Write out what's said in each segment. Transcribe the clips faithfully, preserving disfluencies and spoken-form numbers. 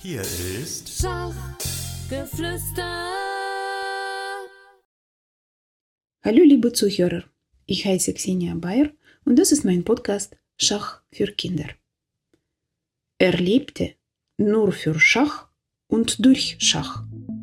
Hier ist Schachgeflüster. Hallo liebe Zuhörer, ich heiße Xenia Bayer und das ist mein Podcast Schach für Kinder. Er lebte nur für Schach und durch Schach.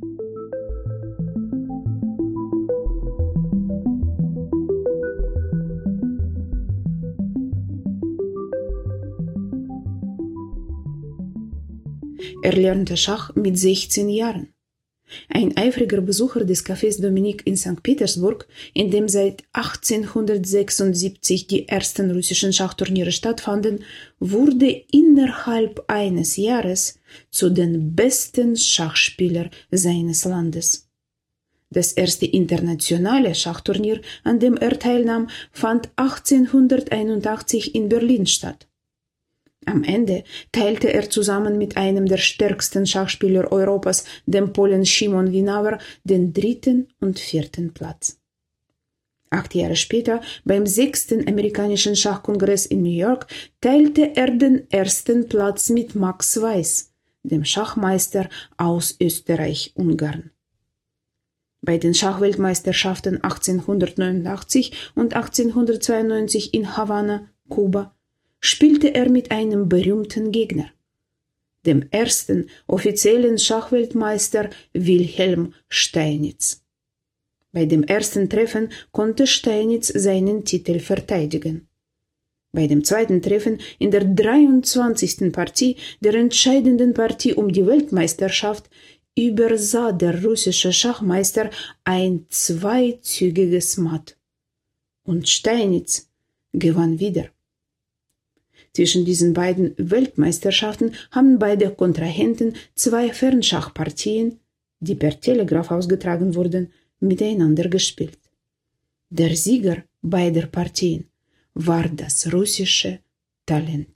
Er lernte Schach mit sechzehn Jahren. Ein eifriger Besucher des Cafés Dominique in Sankt Petersburg, in dem seit achtzehnhundertsechsundsiebzig die ersten russischen Schachturniere stattfanden, wurde innerhalb eines Jahres zu den besten Schachspielern seines Landes. Das erste internationale Schachturnier, an dem er teilnahm, fand achtzehnhunderteinundachtzig in Berlin statt. Am Ende teilte er zusammen mit einem der stärksten Schachspieler Europas, dem Polen Szymon Winauer, den dritten und vierten Platz. Acht Jahre später, beim sechsten amerikanischen Schachkongress in New York, teilte er den ersten Platz mit Max Weiss, dem Schachmeister aus Österreich-Ungarn. Bei den Schachweltmeisterschaften achtzehnhundertneunundachtzig und achtzehnhundertzweiundneunzig in Havanna, Kuba, spielte er mit einem berühmten Gegner, dem ersten offiziellen Schachweltmeister Wilhelm Steinitz. Bei dem ersten Treffen konnte Steinitz seinen Titel verteidigen. Bei dem zweiten Treffen in der dreiundzwanzigsten Partie, der entscheidenden Partie um die Weltmeisterschaft, übersah der russische Schachmeister ein zweizügiges Matt. Und Steinitz gewann wieder. Zwischen diesen beiden Weltmeisterschaften haben beide Kontrahenten zwei Fernschachpartien, die per Telegraph ausgetragen wurden, miteinander gespielt. Der Sieger beider Partien war das russische Talent.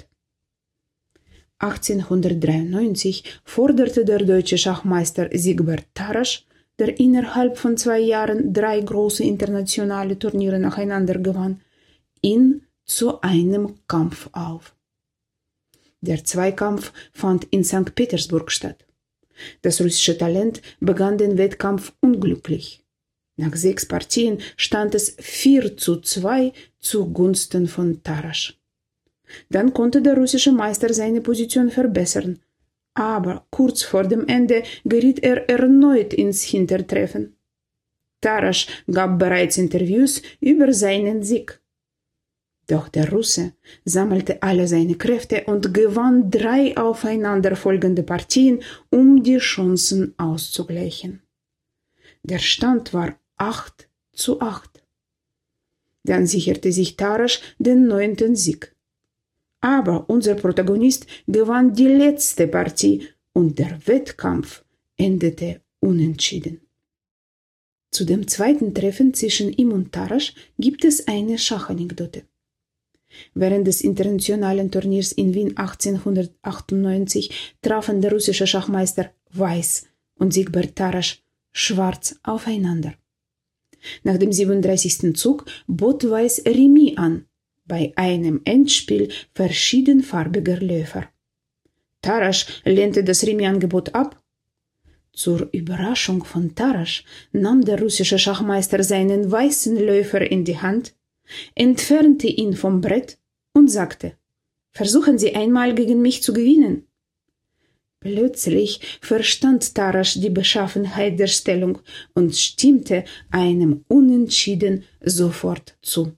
achtzehnhundertdreiundneunzig forderte der deutsche Schachmeister Siegbert Tarrasch, der innerhalb von zwei Jahren drei große internationale Turniere nacheinander gewann, ihn zu einem Kampf auf. Der Zweikampf fand in Sankt Petersburg statt. Das russische Talent begann den Wettkampf unglücklich. Nach sechs Partien stand es vier zu zwei zugunsten von Tarrasch. Dann konnte der russische Meister seine Position verbessern, aber kurz vor dem Ende geriet er erneut ins Hintertreffen. Tarrasch gab bereits Interviews über seinen Sieg. Doch der Russe sammelte alle seine Kräfte und gewann drei aufeinanderfolgende Partien, um die Chancen auszugleichen. Der Stand war acht zu acht. Dann sicherte sich Tarrasch den neunten Sieg. Aber unser Protagonist gewann die letzte Partie und der Wettkampf endete unentschieden. Zu dem zweiten Treffen zwischen ihm und Tarrasch gibt es eine Schachanekdote. Während des internationalen Turniers in Wien achtzehnhundertachtundneunzig trafen der russische Schachmeister Weiss und Siegbert Tarrasch schwarz aufeinander. Nach dem siebenunddreißigsten Zug bot Weiss Remis an, bei einem Endspiel verschiedenfarbiger Läufer. Tarrasch lehnte das Remis-Angebot ab. Zur Überraschung von Tarrasch nahm der russische Schachmeister seinen weißen Läufer in die Hand, entfernte ihn vom Brett und sagte: »Versuchen Sie einmal gegen mich zu gewinnen.« Plötzlich verstand Tarrasch die Beschaffenheit der Stellung und stimmte einem Unentschieden sofort zu.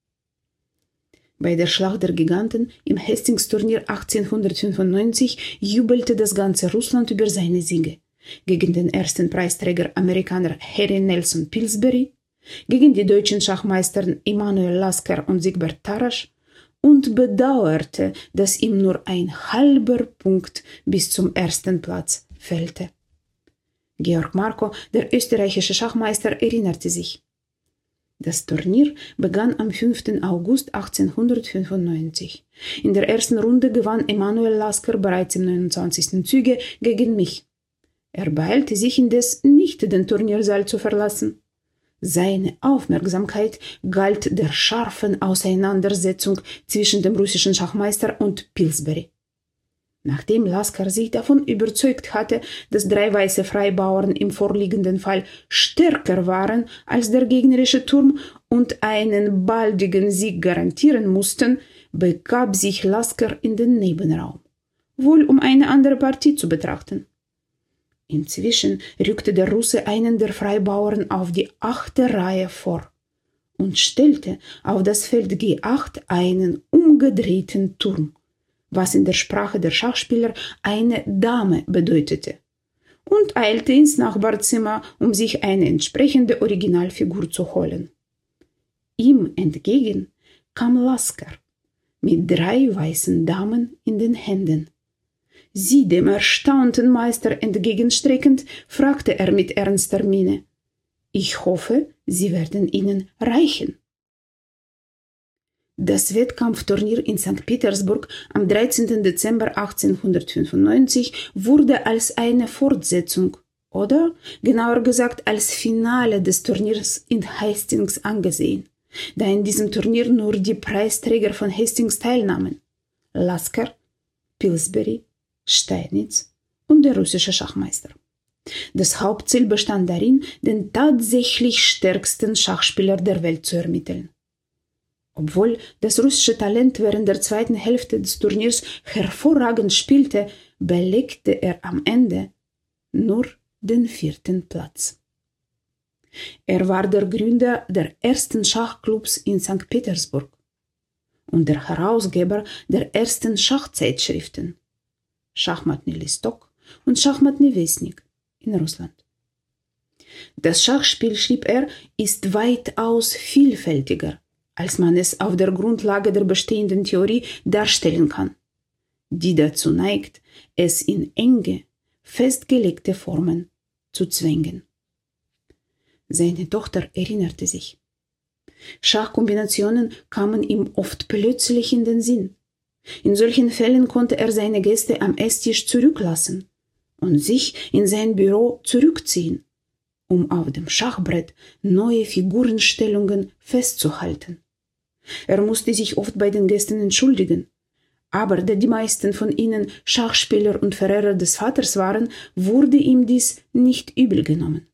Bei der Schlacht der Giganten im Hastings-Turnier achtzehnhundertfünfundneunzig jubelte das ganze Russland über seine Siege gegen den ersten Preisträger Amerikaner Harry Nelson Pillsbury, gegen die deutschen Schachmeister Emanuel Lasker und Siegbert Tarrasch und bedauerte, dass ihm nur ein halber Punkt bis zum ersten Platz fehlte. Georg Marko, der österreichische Schachmeister, erinnerte sich: Das Turnier begann am fünften August achtzehnhundertfünfundneunzig. In der ersten Runde gewann Emanuel Lasker bereits im neunundzwanzigsten Züge gegen mich. Er beeilte sich indes nicht, den Turniersaal zu verlassen. Seine Aufmerksamkeit galt der scharfen Auseinandersetzung zwischen dem russischen Schachmeister und Pillsbury. Nachdem Lasker sich davon überzeugt hatte, dass drei weiße Freibauern im vorliegenden Fall stärker waren als der gegnerische Turm und einen baldigen Sieg garantieren mussten, begab sich Lasker in den Nebenraum, wohl um eine andere Partie zu betrachten. Inzwischen rückte der Russe einen der Freibauern auf die achte Reihe vor und stellte auf das Feld G acht einen umgedrehten Turm, was in der Sprache der Schachspieler eine Dame bedeutete, und eilte ins Nachbarzimmer, um sich eine entsprechende Originalfigur zu holen. Ihm entgegen kam Lasker mit drei weißen Damen in den Händen. Sie dem erstaunten Meister entgegenstreckend, fragte er mit ernster Miene: »Ich hoffe, Sie werden ihnen reichen.« Das Wettkampfturnier in Sankt Petersburg am dreizehnten Dezember achtzehnhundertfünfundneunzig wurde als eine Fortsetzung oder, genauer gesagt, als Finale des Turniers in Hastings angesehen, da in diesem Turnier nur die Preisträger von Hastings teilnahmen: Lasker, Pillsbury, Steinitz und der russische Schachmeister. Das Hauptziel bestand darin, den tatsächlich stärksten Schachspieler der Welt zu ermitteln. Obwohl das russische Talent während der zweiten Hälfte des Turniers hervorragend spielte, belegte er am Ende nur den vierten Platz. Er war der Gründer der ersten Schachclubs in Sankt Petersburg und der Herausgeber der ersten Schachzeitschriften Schachmatny Listok und Schachmatny Westnik in Russland. Das Schachspiel, schrieb er, ist weitaus vielfältiger, als man es auf der Grundlage der bestehenden Theorie darstellen kann, die dazu neigt, es in enge, festgelegte Formen zu zwängen. Seine Tochter erinnerte sich. Schachkombinationen kamen ihm oft plötzlich in den Sinn. In solchen Fällen konnte er seine Gäste am Esstisch zurücklassen und sich in sein Büro zurückziehen, um auf dem Schachbrett neue Figurenstellungen festzuhalten. Er musste sich oft bei den Gästen entschuldigen, aber da die meisten von ihnen Schachspieler und Verehrer des Vaters waren, wurde ihm dies nicht übel genommen.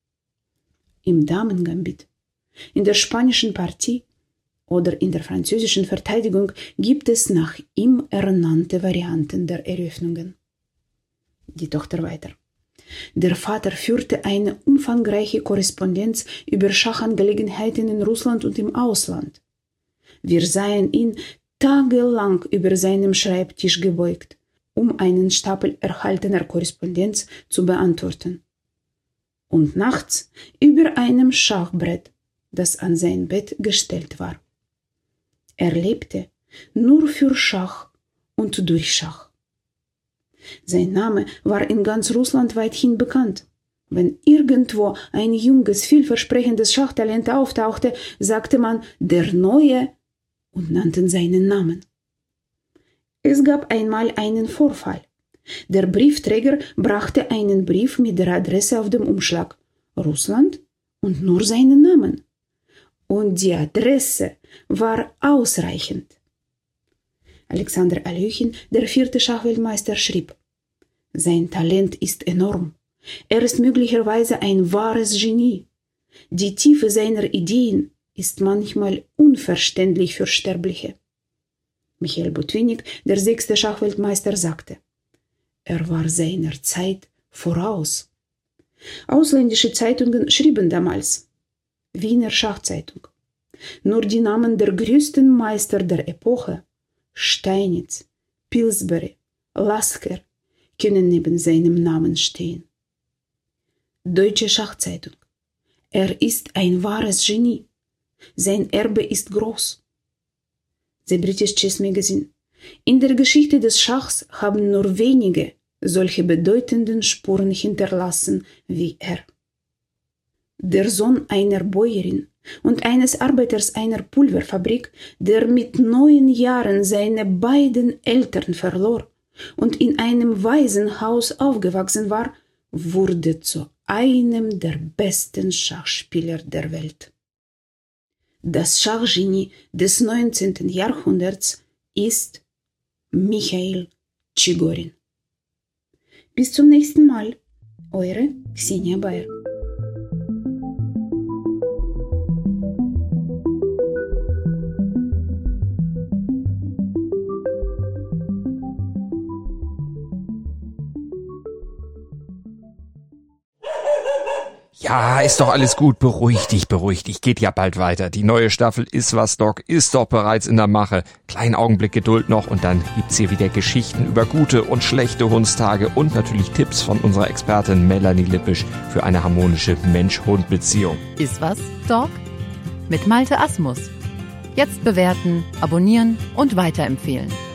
Im Damengambit, in der spanischen Partie oder in der französischen Verteidigung gibt es nach ihm ernannte Varianten der Eröffnungen. Die Tochter weiter. Der Vater führte eine umfangreiche Korrespondenz über Schachangelegenheiten in Russland und im Ausland. Wir sahen ihn tagelang über seinem Schreibtisch gebeugt, um einen Stapel erhaltener Korrespondenz zu beantworten. Und nachts über einem Schachbrett, das an sein Bett gestellt war. Er lebte nur für Schach und durch Schach. Sein Name war in ganz Russland weithin bekannt. Wenn irgendwo ein junges, vielversprechendes Schachtalent auftauchte, sagte man »der Neue« und nannten seinen Namen. Es gab einmal einen Vorfall. Der Briefträger brachte einen Brief mit der Adresse auf dem Umschlag Russland und nur seinen Namen. Und die Adresse war ausreichend. Alexander Aljöchin, der vierte Schachweltmeister, schrieb: Sein Talent ist enorm. Er ist möglicherweise ein wahres Genie. Die Tiefe seiner Ideen ist manchmal unverständlich für Sterbliche. Michael Botwinnik, der sechste Schachweltmeister, sagte: Er war seiner Zeit voraus. Ausländische Zeitungen schrieben damals: Wiener Schachzeitung. Nur die Namen der größten Meister der Epoche, Steinitz, Pillsbury, Lasker, können neben seinem Namen stehen. Deutsche Schachzeitung. Er ist ein wahres Genie. Sein Erbe ist groß. The British Chess Magazine. In der Geschichte des Schachs haben nur wenige solche bedeutenden Spuren hinterlassen wie er. Der Sohn einer Bäuerin und eines Arbeiters einer Pulverfabrik, der mit neun Jahren seine beiden Eltern verlor und in einem Waisenhaus aufgewachsen war, wurde zu einem der besten Schachspieler der Welt. Das Schachgenie des neunzehnten Jahrhunderts ist Michail Chigorin. Bis zum nächsten Mal. Eure Xenia Bayer. Ja, ist doch alles gut. Beruhig dich, beruhig dich. Geht ja bald weiter. Die neue Staffel Ist was, Doc ist doch bereits in der Mache. Kleinen Augenblick Geduld noch und dann gibt's hier wieder Geschichten über gute und schlechte Hundstage und natürlich Tipps von unserer Expertin Melanie Lippisch für eine harmonische Mensch-Hund-Beziehung. Ist was, Doc? Mit Malte Asmus. Jetzt bewerten, abonnieren und weiterempfehlen.